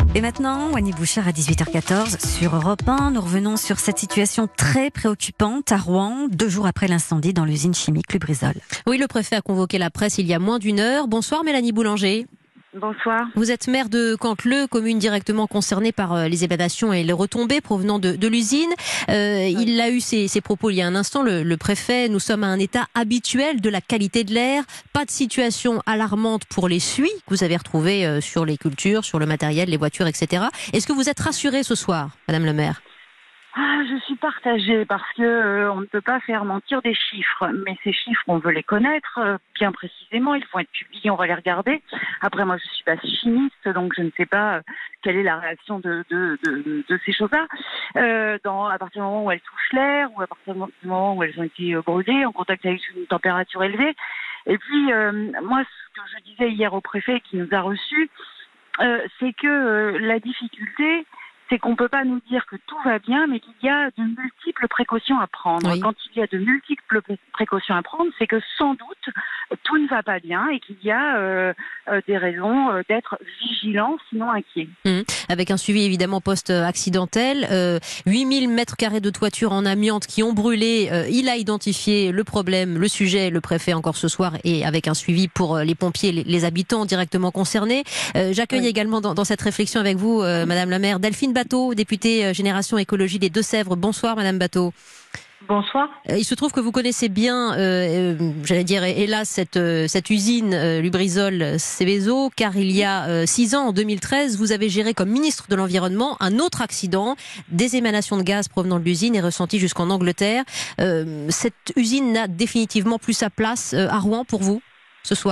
Et maintenant, Wany Bouchard à 18h14 sur Europe 1. Nous revenons sur cette situation très préoccupante à Rouen, 2 jours après l'incendie dans l'usine chimique Lubrizol. Oui, le préfet a convoqué la presse il y a moins d'1 heure. Bonsoir Mélanie Boulanger. Bonsoir. Vous êtes maire de Canteleu, commune directement concernée par les évacuations et les retombées provenant de l'usine. Il a eu ses propos il y a un instant, le préfet. Nous sommes à un état habituel de la qualité de l'air. Pas de situation alarmante pour les suies que vous avez retrouvées sur les cultures, sur le matériel, les voitures, etc. Est-ce que vous êtes rassurée ce soir, Madame le maire ? Je suis partagée parce que on ne peut pas faire mentir des chiffres, mais ces chiffres, on veut les connaître bien précisément. Ils vont être publiés, on va les regarder. Après, moi, je suis pas chimiste, donc je ne sais pas quelle est la réaction de ces choses-là. À partir du moment où elles touchent l'air, ou à partir du moment où elles ont été brûlées, en contact avec une température élevée. Et puis, moi, ce que je disais hier au préfet qui nous a reçus, c'est que la difficulté, c'est qu'on ne peut pas nous dire que tout va bien, mais qu'il y a de multiples précautions à prendre. Oui. Quand il y a de multiples précautions à prendre, c'est que sans doute, tout ne va pas bien et qu'il y a des raisons d'être vigilant, sinon inquiet. Avec un suivi évidemment post-accidentel. 8000 mètres carrés de toiture en amiante qui ont brûlé. Il a identifié le problème, le sujet, le préfet encore ce soir, et avec un suivi pour les pompiers, les habitants directement concernés. J'accueille également dans cette réflexion avec vous, Madame la maire, Delphine Bateau, députée Génération Écologie des Deux-Sèvres. Bonsoir Madame Bateau. Bonsoir. Il se trouve que vous connaissez bien, j'allais dire, hélas, cette usine Lubrizol Seveso, car il y a 6 ans, en 2013, vous avez géré comme ministre de l'Environnement un autre accident. Des émanations de gaz provenant de l'usine est ressenti jusqu'en Angleterre. Cette usine n'a définitivement plus sa place à Rouen pour vous, ce soir ?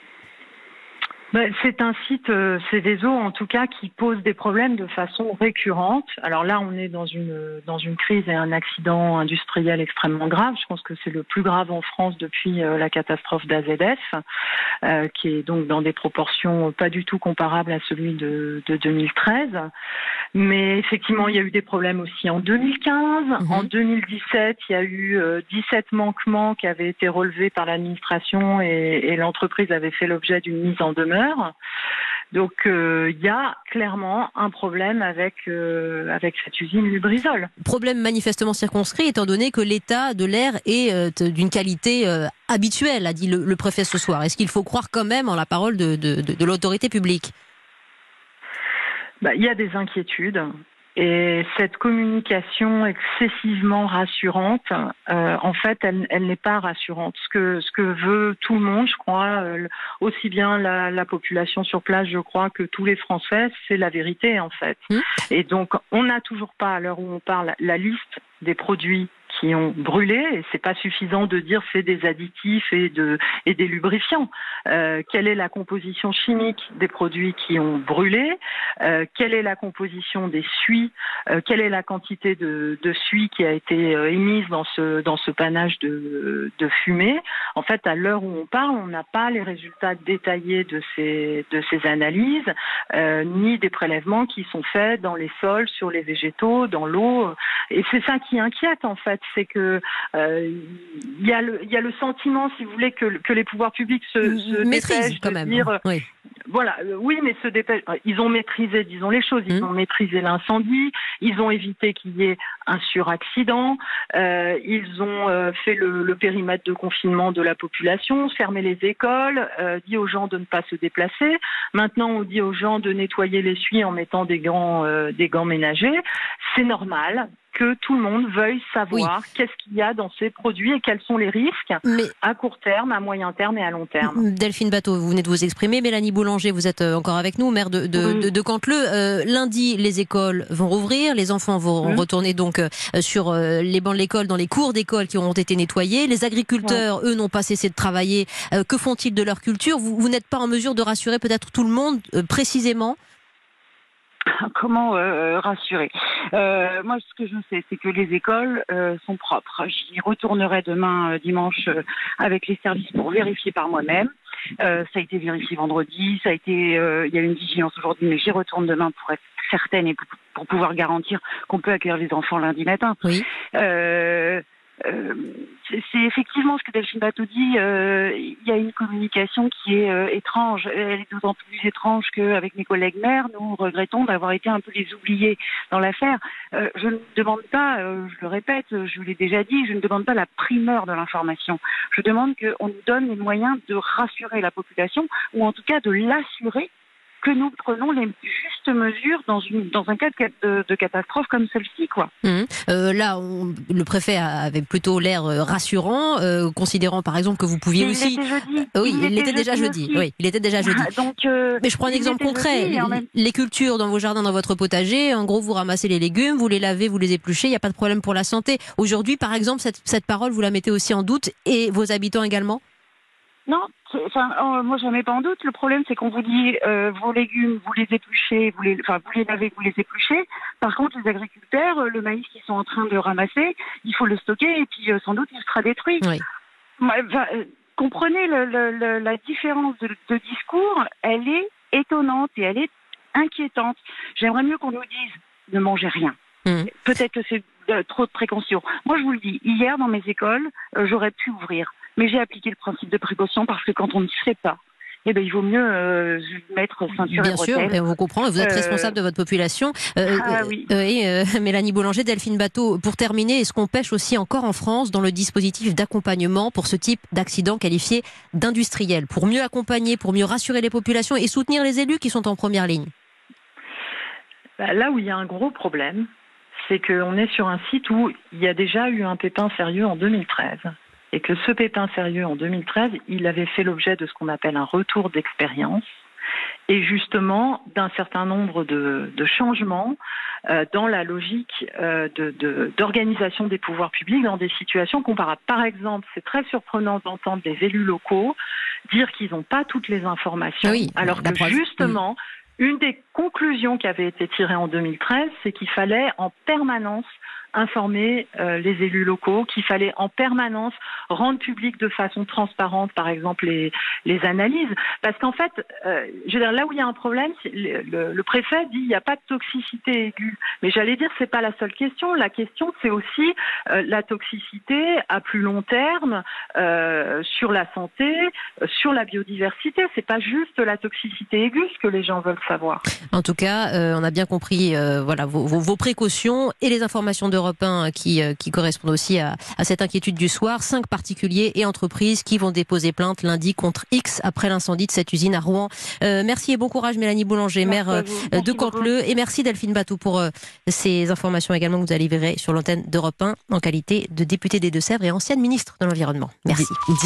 C'est un site Seveso, en tout cas, qui pose des problèmes de façon récurrente. Alors là, on est dans une crise et un accident industriel extrêmement grave. Je pense que c'est le plus grave en France depuis la catastrophe d'AZF, qui est donc dans des proportions pas du tout comparables à celui de 2013. Mais effectivement, il y a eu des problèmes aussi en 2015. En 2017, il y a eu 17 manquements qui avaient été relevés par l'administration et l'entreprise avait fait l'objet d'une mise en demeure. Donc il y a clairement un problème avec cette usine Lubrizol. Problème manifestement circonscrit étant donné que l'état de l'air est d'une qualité habituelle, a dit le préfet ce soir. Est-ce qu'il faut croire quand même en la parole de l'autorité publique ? Il y a des inquiétudes. Et cette communication excessivement rassurante, en fait, elle n'est pas rassurante. Ce que veut tout le monde, je crois, aussi bien la population sur place, je crois, que tous les Français, c'est la vérité, en fait. Et donc, on n'a toujours pas, à l'heure où on parle, la liste des produits qui ont brûlé, et c'est pas suffisant de dire c'est des additifs et des lubrifiants. Quelle est la composition chimique des produits qui ont brûlé ? Quelle est la composition des suies ? Quelle est la quantité de suie qui a été émise dans ce panache de fumée ? En fait, à l'heure où on parle, on n'a pas les résultats détaillés de ces analyses, ni des prélèvements qui sont faits dans les sols, sur les végétaux, dans l'eau. Et c'est ça qui inquiète, en fait, c'est que il y a le sentiment, si vous voulez, que les pouvoirs publics se maîtrisent quand même. Dire, oui. Voilà, oui, mais se dépêchent. Ils ont maîtrisé, disons les choses. Ils ont maîtrisé l'incendie. Ils ont évité qu'il y ait un suraccident. Ils ont fait le périmètre de confinement de la population, fermé les écoles, dit aux gens de ne pas se déplacer. Maintenant, on dit aux gens de nettoyer les suies en mettant des gants ménagers. C'est normal que tout le monde veuille savoir qu'est-ce qu'il y a dans ces produits et quels sont les risques à court terme, à moyen terme et à long terme. Delphine Bateau, vous venez de vous exprimer. Mélanie Boulanger, vous êtes encore avec nous, maire de Canteleu. Lundi, les écoles vont rouvrir, les enfants vont retourner donc sur les bancs de l'école, dans les cours d'école qui auront été nettoyés. Les agriculteurs, eux, n'ont pas cessé de travailler. Que font-ils de leur culture ? Vous n'êtes pas en mesure de rassurer peut-être tout le monde précisément ? Comment rassurer ? Moi, ce que je sais, c'est que les écoles sont propres. J'y retournerai demain, dimanche, avec les services pour vérifier par moi-même. Ça a été vérifié vendredi, il y a une vigilance aujourd'hui, mais j'y retourne demain pour être certaine et pour pouvoir garantir qu'on peut accueillir les enfants lundi matin. Oui. c'est effectivement ce que Delphine Batho dit. Il y a une communication qui est étrange. Elle est d'autant plus étrange qu'avec mes collègues maires, nous regrettons d'avoir été un peu les oubliés dans l'affaire. Je ne demande pas, je le répète, je vous l'ai déjà dit, je ne demande pas la primeur de l'information. Je demande qu'on nous donne les moyens de rassurer la population, ou en tout cas de l'assurer que nous prenons les justes mesures dans un cas de catastrophe comme celle-ci, quoi. Là, le préfet avait plutôt l'air rassurant, considérant par exemple que vous pouviez aussi. Il était déjà jeudi. Oui, il était déjà jeudi. Donc, mais je prends un exemple concret. Les cultures dans vos jardins, dans votre potager, en gros, vous ramassez les légumes, vous les lavez, vous les épluchez, il n'y a pas de problème pour la santé. Aujourd'hui, par exemple, cette parole, vous la mettez aussi en doute, et vos habitants également? Non, moi je ne mets pas en doute. Le problème, c'est qu'on vous dit vos légumes, vous les épluchez, vous les lavez, vous les épluchez. Par contre, les agriculteurs, le maïs qu'ils sont en train de ramasser, il faut le stocker et puis sans doute il sera détruit. Oui. Comprenez la différence de discours. Elle est étonnante et elle est inquiétante. J'aimerais mieux qu'on nous dise ne mangez rien. Peut-être que c'est trop de précaution. Moi, je vous le dis, hier dans mes écoles, j'aurais pu ouvrir. Mais j'ai appliqué le principe de précaution parce que quand on ne sait pas, il vaut mieux mettre ceinture et bretelles. Bien sûr, on vous comprend, vous êtes responsable de votre population. Oui. Mélanie Boulanger, Delphine Batho, pour terminer, est-ce qu'on pêche aussi encore en France dans le dispositif d'accompagnement pour ce type d'accident qualifié d'industriel, pour mieux accompagner, pour mieux rassurer les populations et soutenir les élus qui sont en première ligne? Là où il y a un gros problème, c'est qu'on est sur un site où il y a déjà eu un pépin sérieux en 2013. Et que ce pépin sérieux en 2013, il avait fait l'objet de ce qu'on appelle un retour d'expérience et justement d'un certain nombre de changements dans la logique d'organisation des pouvoirs publics dans des situations comparables. Par exemple, c'est très surprenant d'entendre les élus locaux dire qu'ils n'ont pas toutes les informations, alors que justement, une des conclusions qui avait été tirée en 2013, c'est qu'il fallait en permanence informer les élus locaux, qu'il fallait en permanence rendre public de façon transparente, par exemple, les analyses. Parce qu'en fait, je veux dire, là où il y a un problème, le préfet dit il n'y a pas de toxicité aiguë. Mais j'allais dire, c'est pas la seule question. La question, c'est aussi la toxicité à plus long terme sur la santé, sur la biodiversité. C'est pas juste la toxicité aiguë ce que les gens veulent savoir. En tout cas, on a bien compris vos précautions et les informations d'Europe 1 qui correspondent aussi à cette inquiétude du soir. 5 particuliers et entreprises qui vont déposer plainte lundi contre X après l'incendie de cette usine à Rouen. Merci et bon courage Mélanie Boulanger, maire de Canteleu. Et merci Delphine Batho pour ces informations également que vous allez livrer sur l'antenne d'Europe 1 en qualité de députée des Deux-Sèvres et ancienne ministre de l'Environnement. Merci.